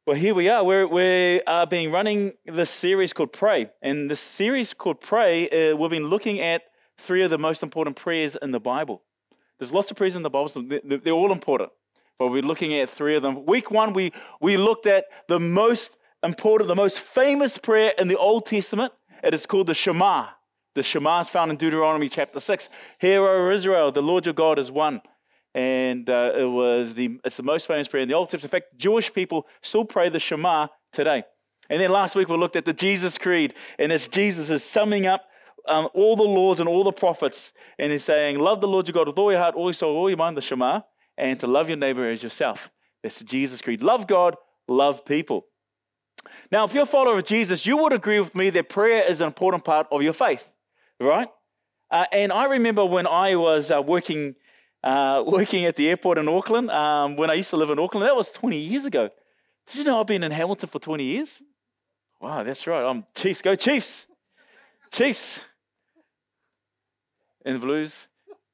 Well, here we are. We are being running this series called Pray. And this series called Pray, we've been looking at three of the most important prayers in the Bible. There's lots of prayers in the Bible, so they're all important. But we're looking at three of them. Week one, we looked at the most important, the most famous prayer in the Old Testament. It is called the Shema. The Shema is found in Deuteronomy chapter 6. Hear, O Israel, the Lord your God is one. And it's the most famous prayer in the Old Testament. In fact, Jewish people still pray the Shema today. And then last week we looked at the Jesus Creed, and it's Jesus is summing up all the laws and all the prophets, and he's saying, love the Lord your God with all your heart, all your soul, all your mind, the Shema, and to love your neighbor as yourself. That's the Jesus Creed. Love God, love people. Now, if you're a follower of Jesus, you would agree with me that prayer is an important part of your faith, right? And I remember when I was working at the airport in Auckland, when I used to live in Auckland. That was 20 years ago. Did you know I've been in Hamilton for 20 years? Wow, that's right. I'm Chiefs. Go Chiefs. Chiefs. In the Blues.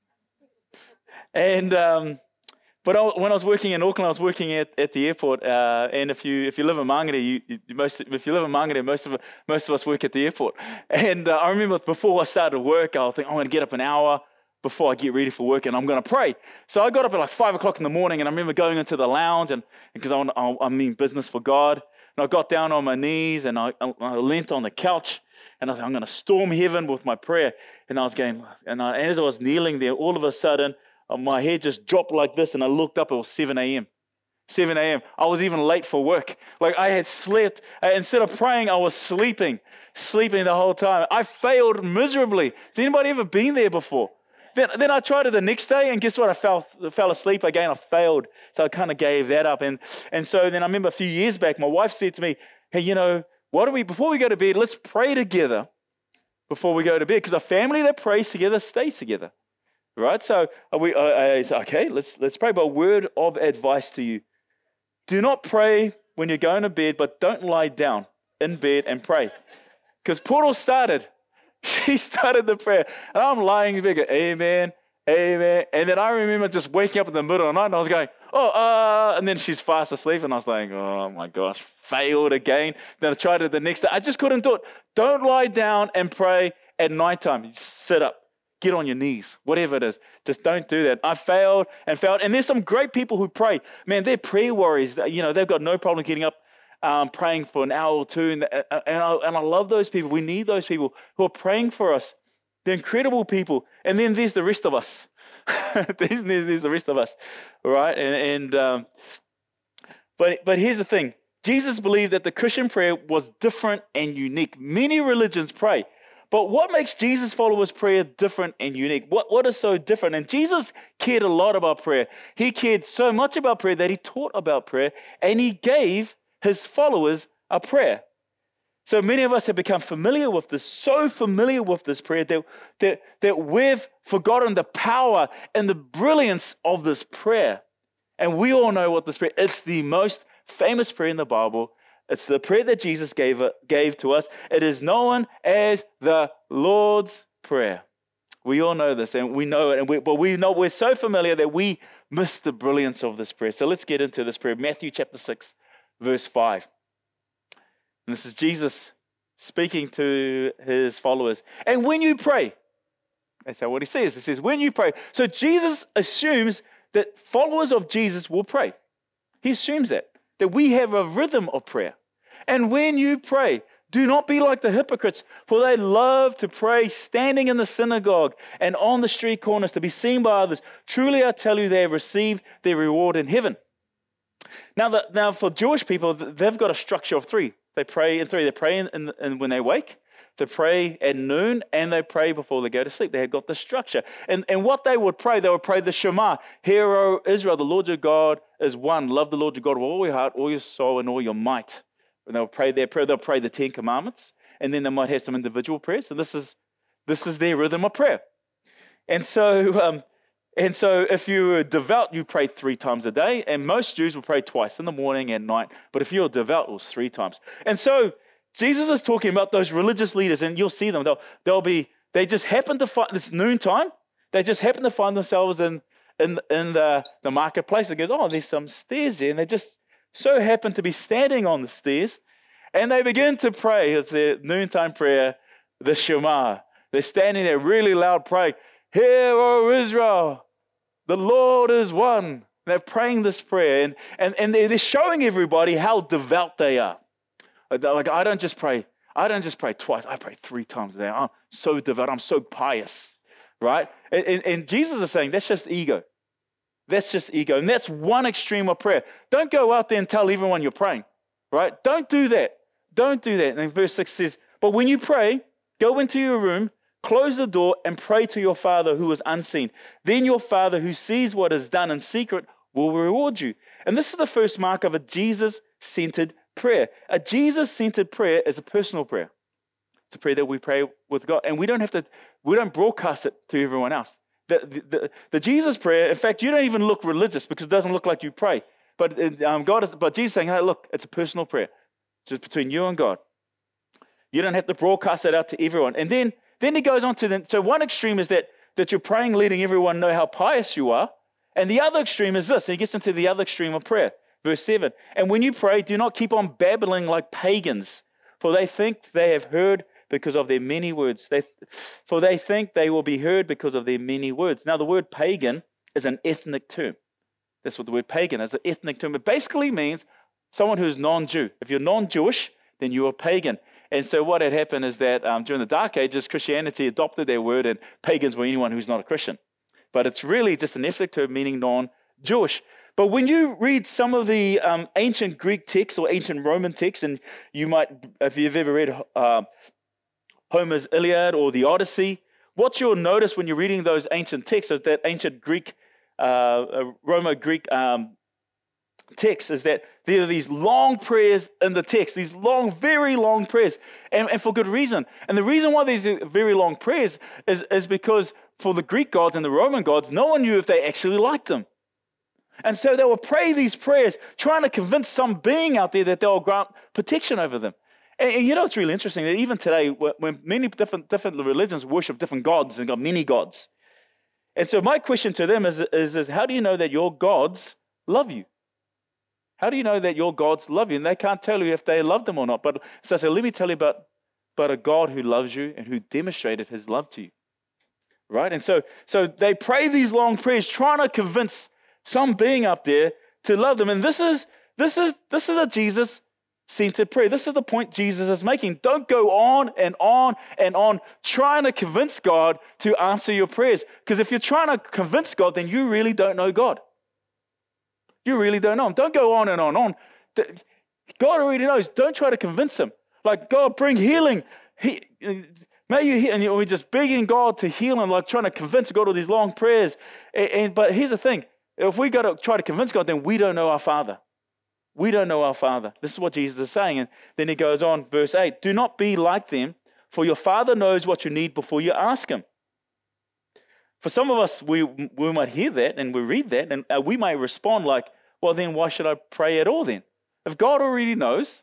And when I was working in Auckland, I was working at the airport. And if you live in Mangere, most of us work at the airport. And I remember before I started work, I was thinking, I'm going to get up an hour before I get ready for work, and I'm going to pray. So I got up at like 5 o'clock in the morning, and I remember going into the lounge, and because I mean business for God, and I got down on my knees, and I leant on the couch, and I was like, I'm going to storm heaven with my prayer. And I was going, and as I was kneeling there, all of a sudden, my head just dropped like this, and I looked up, it was 7 a.m. 7 a.m. I was even late for work. Like I had slept. Instead of praying, I was sleeping the whole time. I failed miserably. Has anybody ever been there before? Then I tried it the next day, and guess what? I fell asleep again. I failed. So I kind of gave that up. And so then I remember a few years back, my wife said to me, hey, before we go to bed, let's pray together before we go to bed. Because a family that prays together stays together. Right? So I said, okay, let's pray. But a word of advice to you. Do not pray when you're going to bed, but don't lie down in bed and pray. Because Portal started. She started the prayer, and I'm lying in bed, amen, amen. And then I remember just waking up in the middle of the night, and I was going, and then she's fast asleep, and I was like, oh my gosh, failed again. Then I tried it the next day. I just couldn't do it. Don't lie down and pray at nighttime. You sit up, get on your knees, whatever it is. Just don't do that. I failed. And there's some great people who pray. Man, they're prayer warriors. They've got no problem getting up, praying for an hour or two, and I love those people. We need those people who are praying for us. They're incredible people. And then there's the rest of us. there's the rest of us, right? But here's the thing: Jesus believed that the Christian prayer was different and unique. Many religions pray, but what makes Jesus' followers' prayer different and unique? What is so different? And Jesus cared a lot about prayer. He cared so much about prayer that he taught about prayer, and he gave his followers a prayer. So many of us have become familiar with this, so familiar with this prayer that we've forgotten the power and the brilliance of this prayer. And we all know what this prayer is. It's the most famous prayer in the Bible. It's the prayer that Jesus gave to us. It is known as the Lord's Prayer. We all know this, and we know it, but we're so familiar that we miss the brilliance of this prayer. So let's get into this prayer. Matthew chapter 6. Verse 5. And this is Jesus speaking to his followers. And when you pray, that's what he says. He says, when you pray. So Jesus assumes that followers of Jesus will pray. He assumes that we have a rhythm of prayer. And when you pray, do not be like the hypocrites, for they love to pray standing in the synagogue and on the street corners to be seen by others. Truly I tell you, they have received their reward in heaven. Now, for Jewish people, they've got a structure of three. They pray in three. They pray when they wake, they pray at noon, and they pray before they go to sleep. They have got the structure. And what they would pray the Shema. Hear, O Israel, the Lord your God is one. Love the Lord your God with all your heart, all your soul, and all your might. And they'll pray their prayer. They'll pray the 10 Commandments, and then they might have some individual prayers. And this is their rhythm of prayer. And so if you're devout, you pray 3 times a day, and most Jews will pray twice, in the morning and night. But if you're devout, it was 3 times. And so Jesus is talking about those religious leaders, and you'll see them. They just happen to find, it's noontime, they just happen to find themselves in the marketplace. It goes, there's some stairs there, and they just so happened to be standing on the stairs, and they begin to pray. It's their noontime prayer, the Shema. They're standing there really loud praying, "Hear, O Israel, the Lord is one." They're praying this prayer, and they're showing everybody how devout they are. Like, I don't just pray twice. I pray 3 times a day. I'm so devout. I'm so pious, right? And Jesus is saying that's just ego. That's just ego. And that's one extreme of prayer. Don't go out there and tell everyone you're praying, right? Don't do that. Don't do that. And verse 6 says, but when you pray, go into your room, close the door, and pray to your Father who is unseen. Then your Father who sees what is done in secret will reward you. And this is the first mark of a Jesus-centered prayer. A Jesus-centered prayer is a personal prayer. It's a prayer that we pray with God. And we don't broadcast it to everyone else. The Jesus prayer, in fact, you don't even look religious because it doesn't look like you pray. But Jesus is saying, hey, look, it's a personal prayer. Just between you and God. You don't have to broadcast it out to everyone. And then he goes on to so one extreme is that you're praying, letting everyone know how pious you are. And the other extreme is this. And he gets into the other extreme of prayer. Verse 7. And when you pray, do not keep on babbling like pagans, for they think they have heard because of their many words. For they think they will be heard because of their many words. Now, the word pagan is an ethnic term. That's what the word pagan is, an ethnic term. It basically means someone who's non-Jew. If you're non-Jewish, then you're a pagan. And so what had happened is that during the Dark Ages, Christianity adopted their word, and pagans were anyone who's not a Christian. But it's really just an ethnic term meaning non-Jewish. But when you read some of the ancient Greek texts or ancient Roman texts, and you might, if you've ever read Homer's Iliad or the Odyssey, what you'll notice when you're reading those ancient texts is that ancient Greek, Roman-Greek texts is that there are these long prayers in the text, these long, very long prayers, and for good reason. And the reason why these are very long prayers is because for the Greek gods and the Roman gods, no one knew if they actually liked them. And so they would pray these prayers, trying to convince some being out there that they'll grant protection over them. And you know, it's really interesting that even today, when many different religions worship different gods and got many gods. And so my question to them is how do you know that your gods love you? How do you know that your gods love you? And they can't tell you if they love them or not. But so I said, let me tell you about a God who loves you and who demonstrated his love to you. Right? And so they pray these long prayers, trying to convince some being up there to love them. And this is a Jesus-centered prayer. This is the point Jesus is making. Don't go on and on and on trying to convince God to answer your prayers. Because if you're trying to convince God, then you really don't know God. You really don't know him. Don't go on and on and on. God already knows. Don't try to convince him. Like, God, bring healing. May you heal. And we're just begging God to heal him, like trying to convince God with these long prayers. But here's the thing. If we got to try to convince God, then we don't know our Father. We don't know our Father. This is what Jesus is saying. And then he goes on, verse 8, do not be like them, for your Father knows what you need before you ask him. For some of us, we might hear that and we read that, and we might respond like, well, then why should I pray at all then? If God already knows,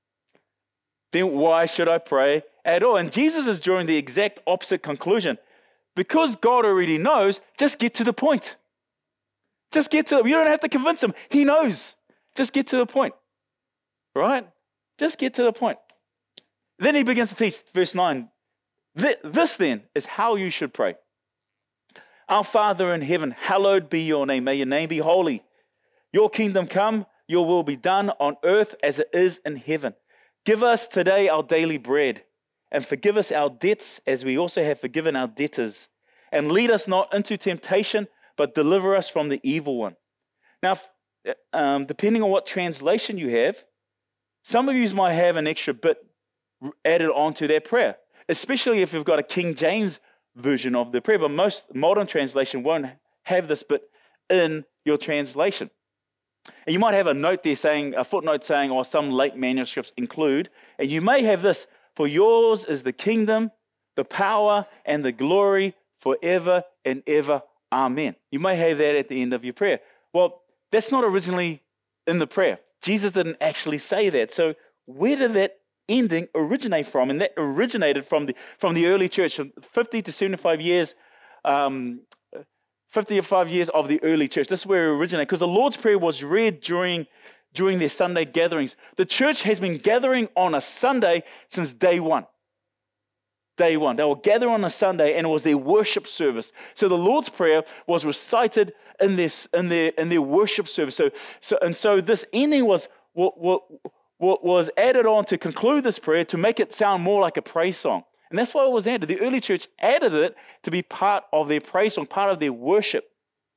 then why should I pray at all? And Jesus is drawing the exact opposite conclusion. Because God already knows, just get to the point. Just get to it. You don't have to convince him. He knows. Just get to the point. Right? Just get to the point. Then he begins to teach, verse 9. This then is how you should pray. Our Father in heaven, hallowed be your name. May your name be holy. Your kingdom come, your will be done on earth as it is in heaven. Give us today our daily bread, and forgive us our debts as we also have forgiven our debtors. And lead us not into temptation, but deliver us from the evil one. Now, depending on what translation you have, some of you might have an extra bit added onto their prayer, especially if you've got a King James version of the prayer, but most modern translation won't have this bit in your translation. And you might have a note there saying, a footnote saying, or some late manuscripts include, and you may have this, for yours is the kingdom, the power, and the glory forever and ever. Amen. You may have that at the end of your prayer. Well, that's not originally in the prayer. Jesus didn't actually say that. So where did that ending originate from? And that originated from the early church, from 50 to 75 years, 55 years of the early church. This is where it originated, because the Lord's Prayer was read during during their Sunday gatherings. The church has been gathering on a Sunday since day one. Day one. They will gather on a Sunday, and it was their worship service. So the Lord's Prayer was recited in their worship service. So this ending was added on to conclude this prayer to make it sound more like a praise song. And that's why it was added. The early church added it to be part of their praise song, part of their worship.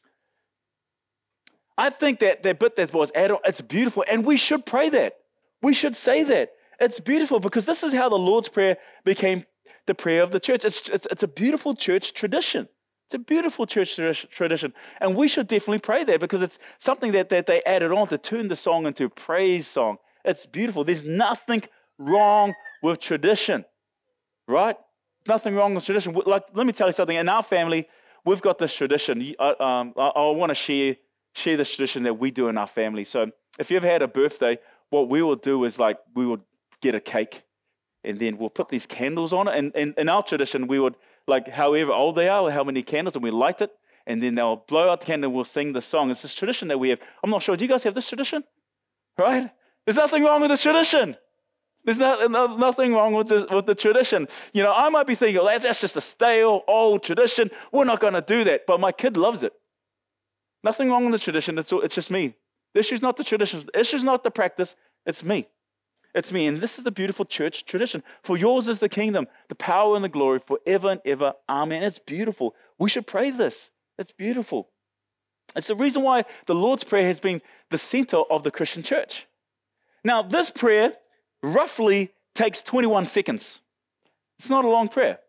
I think that bit that was added on, it's beautiful, and we should pray that. We should say that. It's beautiful because this is how the Lord's Prayer became the prayer of the church. It's a beautiful church tradition. It's a beautiful church tradition. And we should definitely pray that because it's something that they added on to turn the song into a praise song. It's beautiful. There's nothing wrong with tradition, right? Nothing wrong with tradition. Like, let me tell you something. In our family, we've got this tradition. I want to share this tradition that we do in our family. So if you ever had a birthday, what we will do is like we would get a cake and then we'll put these candles on it. And in our tradition, we would, like however old they are or how many candles, and we light it, and then they'll blow out the candle and we'll sing the song. It's this tradition that we have. I'm not sure. Do you guys have this tradition? Right? There's nothing wrong with this tradition. There's nothing wrong with the tradition. You know, I might be thinking, oh, that's just a stale, old tradition. We're not going to do that. But my kid loves it. Nothing wrong with the tradition. It's just me. The issue's not the tradition. The issue's not the practice. It's me. It's me. And this is the beautiful church tradition. For yours is the kingdom, the power and the glory forever and ever. Amen. It's beautiful. We should pray this. It's beautiful. It's the reason why the Lord's Prayer has been the center of the Christian church. Now, this prayer roughly takes 21 seconds. It's not a long prayer.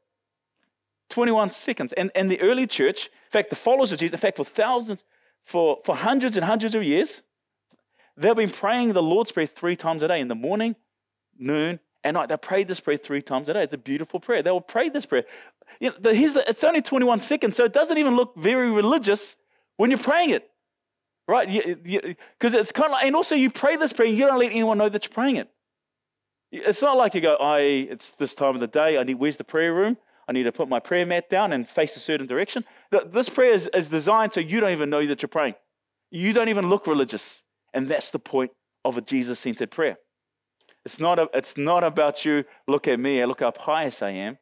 21 seconds. And the early church, in fact, the followers of Jesus, in fact, for hundreds and hundreds of years, they've been praying the Lord's Prayer 3 times a day, in the morning, noon, and night. They prayed this prayer 3 times a day. It's a beautiful prayer. They will pray this prayer. You know, it's only 21 seconds, so it doesn't even look very religious when you're praying it, right? Because it's kind of like, and also you pray this prayer, and you don't let anyone know that you're praying it. It's not like you go, it's this time of the day, where's the prayer room? I need to put my prayer mat down and face a certain direction. This prayer is designed so you don't even know that you're praying. You don't even look religious. And that's the point of a Jesus-centered prayer. It's not about you, look at me, look how pious I am.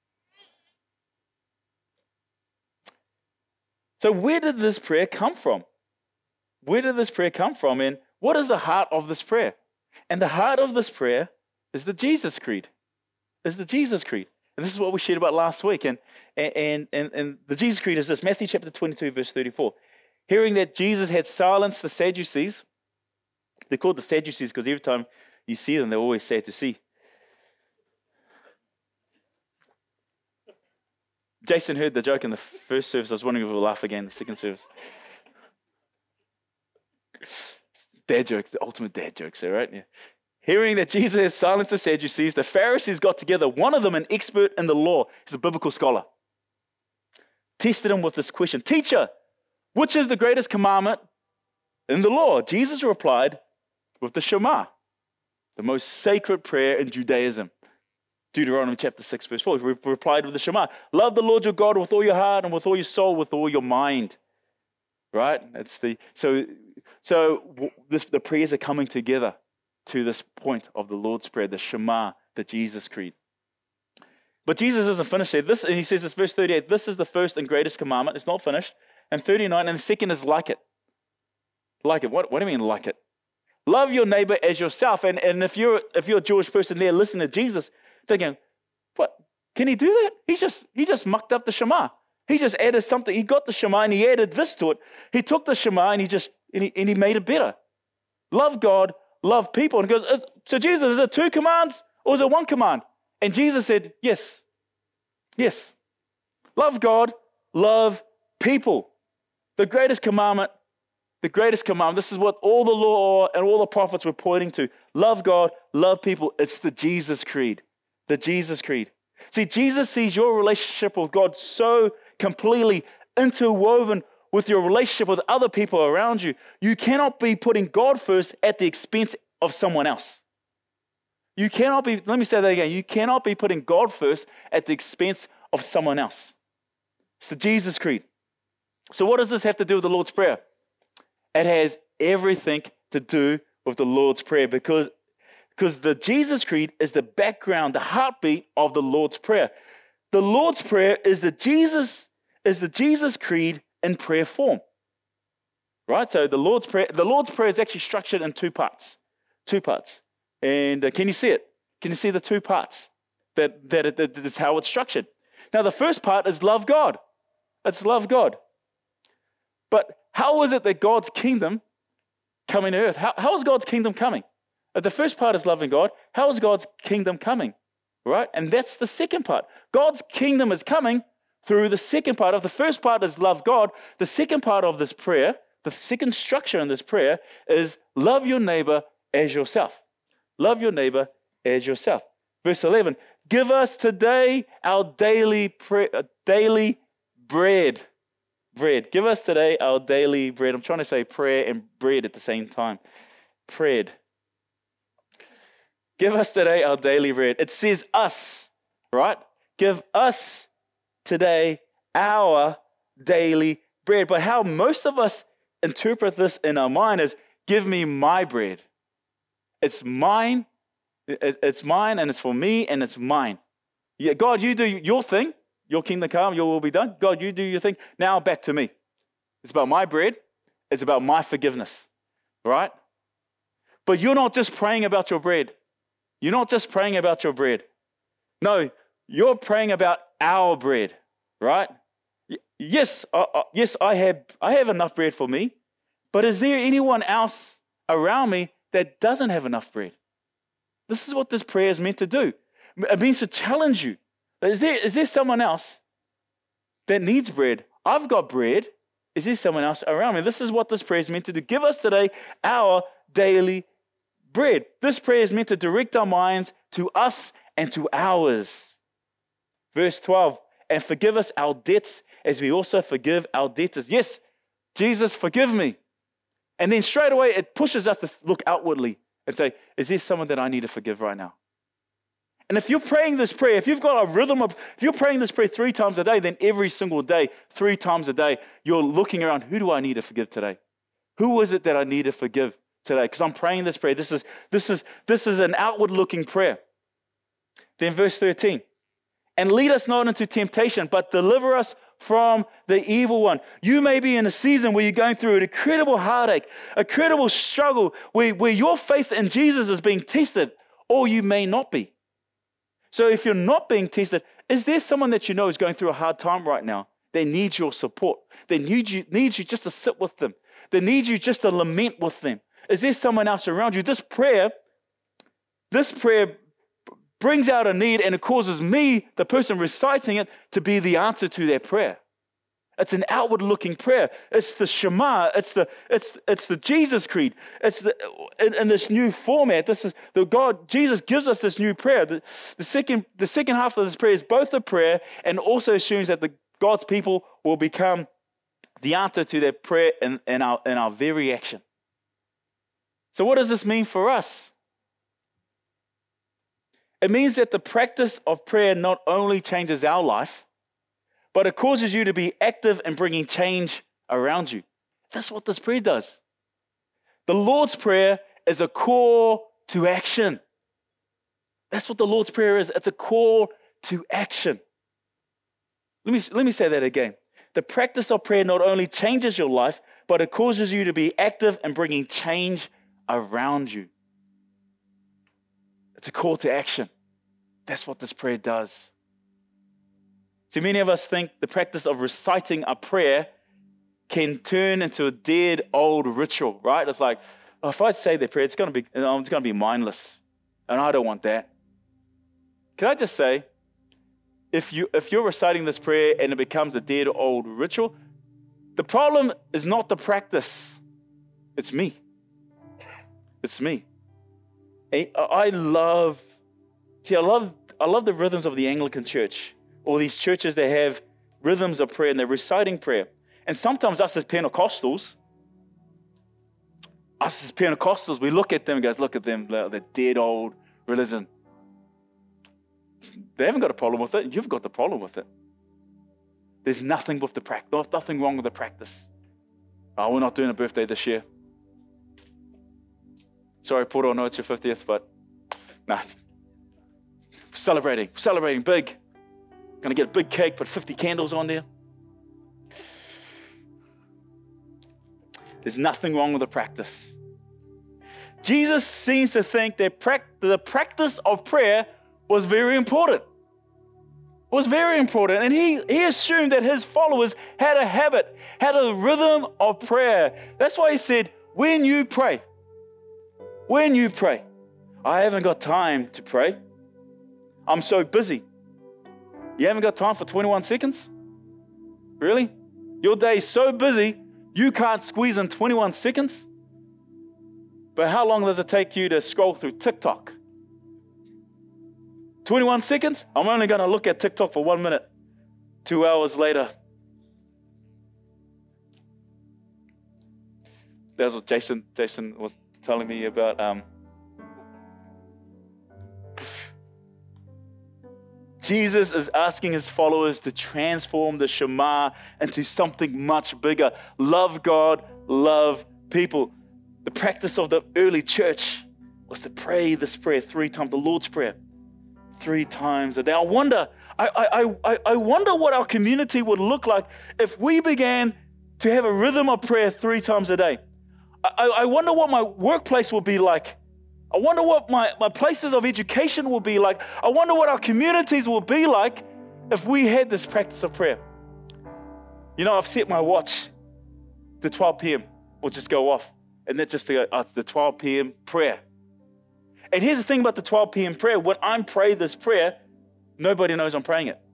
So where did this prayer come from? Where did this prayer come from? And what is the heart of this prayer? And the heart of this prayer is the Jesus Creed. Is the Jesus Creed. And this is what we shared about last week. And the Jesus Creed is this, Matthew chapter 22, verse 34. Hearing that Jesus had silenced the Sadducees. They're called the Sadducees because every time you see them, they're always sad to see. Jason heard the joke in the first service. I was wondering if we'll laugh again in the second service. Dad joke, the ultimate dad jokes there, right? Yeah. Hearing that Jesus had silenced the Sadducees, the Pharisees got together. One of them, an expert in the law, he's a biblical scholar, tested him with this question. Teacher, which is the greatest commandment in the law? Jesus replied with the Shema, the most sacred prayer in Judaism. Deuteronomy chapter 6, verse 4. He replied with the Shema. Love the Lord your God with all your heart and with all your soul, with all your mind. Right? The prayers are coming together to this point of the Lord's Prayer, the Shema, the Jesus Creed. But Jesus isn't finished there. He says this, verse 38, this is the first and greatest commandment. It's not finished. And 39, and the second is like it. Like it. What do you mean like it? Love your neighbor as yourself. And if you're a Jewish person there listening to Jesus, thinking, what? Can he do that? He just mucked up the Shema. He just added something. He got the Shema and he added this to it. He took the Shema and he made it better. Love God, love people. And he goes, so Jesus, is it 2 commands or is it 1 command? And Jesus said, yes. Yes. Love God, love people. The greatest commandment, this is what all the law and all the prophets were pointing to. Love God, love people. It's the Jesus Creed. The Jesus Creed. See, Jesus sees your relationship with God so completely interwoven with your relationship with other people around you. You cannot be putting God first at the expense of someone else. You cannot be, let me say that again, you cannot be putting God first at the expense of someone else. It's the Jesus Creed. So what does this have to do with the Lord's Prayer? It has everything to do with the Lord's Prayer because the Jesus Creed is the background, the heartbeat of the Lord's Prayer. The Lord's Prayer is the Jesus Creed in prayer form. Right? So the Lord's Prayer is actually structured in two parts. And can you see it? Can you see the two parts? That's how it's structured. Now, the first part is love God. It's love God. But how is it that God's kingdom coming to earth? How is God's kingdom coming? If the first part is loving God, how is God's kingdom coming? Right? And that's the second part. God's kingdom is coming through the second part. If the first part is love God, the second part of this prayer, the second structure in this prayer is love your neighbor as yourself. Love your neighbor as yourself. Verse 11, give us today our daily bread. Give us today our daily bread. I'm trying to say prayer and bread at the same time. Bread. Give us today our daily bread. It says us, right? Give us today our daily bread. But how most of us interpret this in our mind is, give me my bread. It's mine. It's mine, and it's for me, and it's mine. Yeah, God, you do your thing. Your kingdom come, your will be done. God, you do your thing. Now back to me. It's about my bread. It's about my forgiveness, right? But you're not just praying about your bread. You're not just praying about your bread. No, you're praying about our bread, right? Yes, I have enough bread for me, but is there anyone else around me that doesn't have enough bread? This is what this prayer is meant to do. It means to challenge you. Is there someone else that needs bread? I've got bread. Is there someone else around me? This is what this prayer is meant to do. Give us today our daily bread. This prayer is meant to direct our minds to us and to ours. Verse 12, and forgive us our debts as we also forgive our debtors. Yes, Jesus, forgive me. And then straight away it pushes us to look outwardly and say, is there someone that I need to forgive right now? And if you're praying this prayer, if you've got a rhythm if you're praying this prayer 3 times a day, then every single day, 3 times a day, you're looking around, who do I need to forgive today? Who is it that I need to forgive today? Because I'm praying this prayer. This is an outward-looking prayer. Then verse 13, and lead us not into temptation, but deliver us from the evil one. You may be in a season where you're going through an incredible heartache, a incredible struggle, where your faith in Jesus is being tested, or you may not be. So if you're not being tested, is there someone that you know is going through a hard time right now? They need your support. They need you just to sit with them. They need you just to lament with them. Is there someone else around you? This prayer brings out a need, and it causes me, the person reciting it, to be the answer to their prayer. It's an outward-looking prayer. It's the Shema. It's the Jesus Creed. It's in this new format. This is Jesus gives us this new prayer. The second half of this prayer is both a prayer and also assumes that God's people will become the answer to their prayer in our very action. So what does this mean for us? It means that the practice of prayer not only changes our life, but it causes you to be active in bringing change around you. That's what this prayer does. The Lord's Prayer is a call to action. That's what the Lord's Prayer is. It's a call to action. Let me say that again. The practice of prayer not only changes your life, but it causes you to be active in bringing change around you. It's a call to action. That's what this prayer does. See, many of us think the practice of reciting a prayer can turn into a dead old ritual, right? It's like, oh, if I say the prayer, it's going to be mindless, and I don't want that. Can I just say, if you're reciting this prayer and it becomes a dead old ritual, the problem is not the practice. It's me. It's me. I love the rhythms of the Anglican Church. All these churches, they have rhythms of prayer and they're reciting prayer. And sometimes us as Pentecostals, we look at them and go, look at them, the dead old religion. They haven't got a problem with it. You've got the problem with it. There's nothing with the practice, nothing wrong with the practice. Oh, we're not doing a birthday this year. Sorry, Porto, I know it's your 50th, but nah. We're celebrating big. Gonna get a big cake, put 50 candles on there. There's nothing wrong with the practice. Jesus seems to think that the practice of prayer was very important. And he assumed that his followers had a habit, had a rhythm of prayer. That's why he said, when you pray, I haven't got time to pray. I'm so busy. You haven't got time for 21 seconds? Really? Your day is so busy, you can't squeeze in 21 seconds? But how long does it take you to scroll through TikTok? 21 seconds? I'm only going to look at TikTok for 1 minute. 2 hours later. That's what Jason was telling me about. Jesus is asking his followers to transform the Shema into something much bigger. Love God, love people. The practice of the early church was to pray this prayer 3 times, the Lord's Prayer, 3 times a day. I wonder what our community would look like if we began to have a rhythm of prayer 3 times a day. I wonder what my workplace will be like. I wonder what my places of education will be like. I wonder what our communities will be like if we had this practice of prayer. You know, I've set my watch to 12 p.m. will just go off. And that's just it's the 12 p.m. prayer. And here's the thing about the 12 p.m. prayer. When I'm praying this prayer, nobody knows I'm praying it.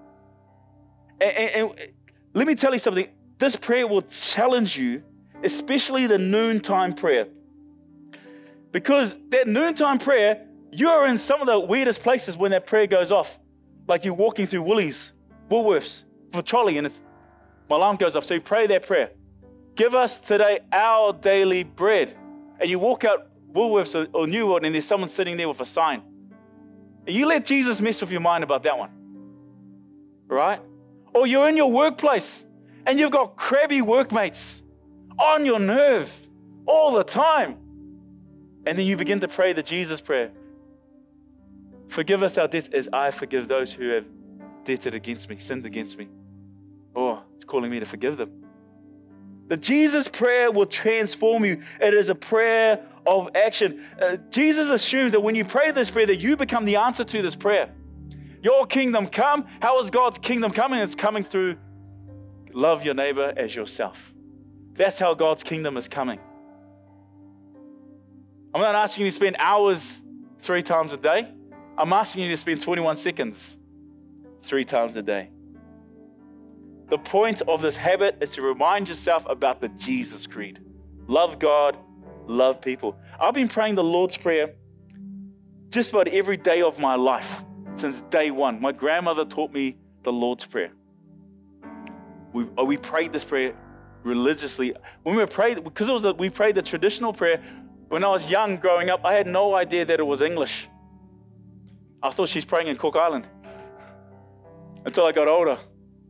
And let me tell you something. This prayer will challenge you, especially the noontime prayer. Because that noontime prayer, you're in some of the weirdest places when that prayer goes off. Like you're walking through Woolworths for trolley, and my alarm goes off. So you pray that prayer. Give us today our daily bread. And you walk out Woolworths or New World, and there's someone sitting there with a sign. And you let Jesus mess with your mind about that one. Right? Or you're in your workplace, and you've got crabby workmates on your nerve all the time. And then you begin to pray the Jesus prayer. Forgive us our debts as I forgive those who have debted against me, sinned against me. Oh, it's calling me to forgive them. The Jesus prayer will transform you. It is a prayer of action. Jesus assumes that when you pray this prayer, that you become the answer to this prayer. Your kingdom come. How is God's kingdom coming? It's coming through love your neighbor as yourself. That's how God's kingdom is coming. I'm not asking you to spend hours 3 times a day. I'm asking you to spend 21 seconds 3 times a day. The point of this habit is to remind yourself about the Jesus creed. Love God, love people. I've been praying the Lord's Prayer just about every day of my life since day one. My grandmother taught me the Lord's Prayer. We prayed this prayer religiously. When we prayed, because we prayed the traditional prayer. When I was young growing up, I had no idea that it was English. I thought she's praying in Cook Island until I got older.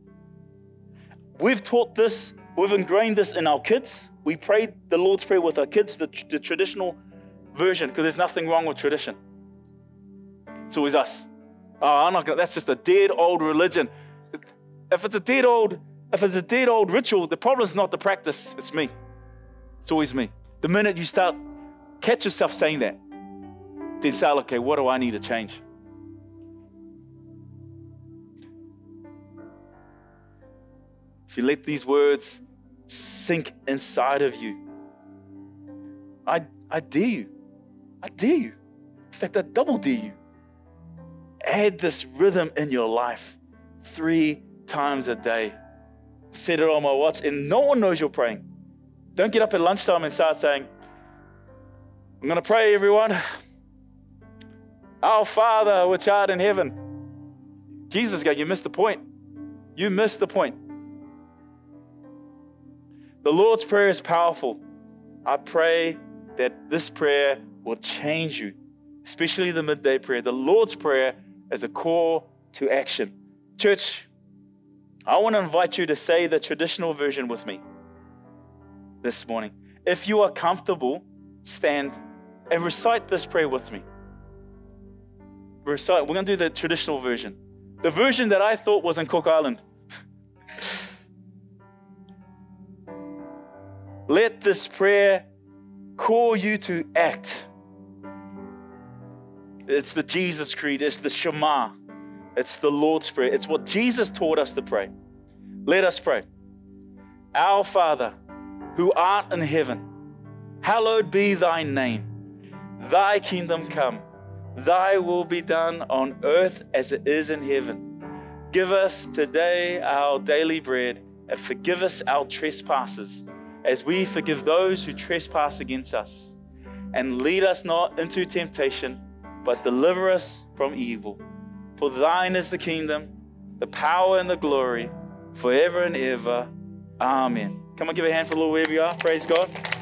We've taught this, we've ingrained this in our kids. We prayed the Lord's Prayer with our kids, the traditional version, because there's nothing wrong with tradition. It's always us. Oh, that's just a dead old religion. If it's a dead old ritual, the problem is not the practice, it's me. It's always me. The minute you catch yourself saying that, then say, okay, what do I need to change? If you let these words sink inside of you, I dare you. I dare you. In fact, I double dare you. Add this rhythm in your life 3 times a day. Set it on my watch, and no one knows you're praying. Don't get up at lunchtime and start saying, I'm going to pray, everyone. Our Father, which art in heaven. Jesus goes, you missed the point. You missed the point. The Lord's Prayer is powerful. I pray that this prayer will change you, especially the midday prayer. The Lord's Prayer is a call to action. Church, I want to invite you to say the traditional version with me this morning. If you are comfortable, stand and recite this prayer with me. We're going to do the traditional version. The version that I thought was in Cook Island. Let this prayer call you to act. It's the Jesus Creed. It's the Shema. It's the Lord's Prayer. It's what Jesus taught us to pray. Let us pray. Our Father, who art in heaven, hallowed be thy name. Thy kingdom come. Thy will be done on earth as it is in heaven. Give us today our daily bread, and forgive us our trespasses, as we forgive those who trespass against us. And lead us not into temptation, but deliver us from evil. For thine is the kingdom, the power, and the glory, forever and ever. Amen. Come on, give a hand for the Lord wherever you are. Praise God.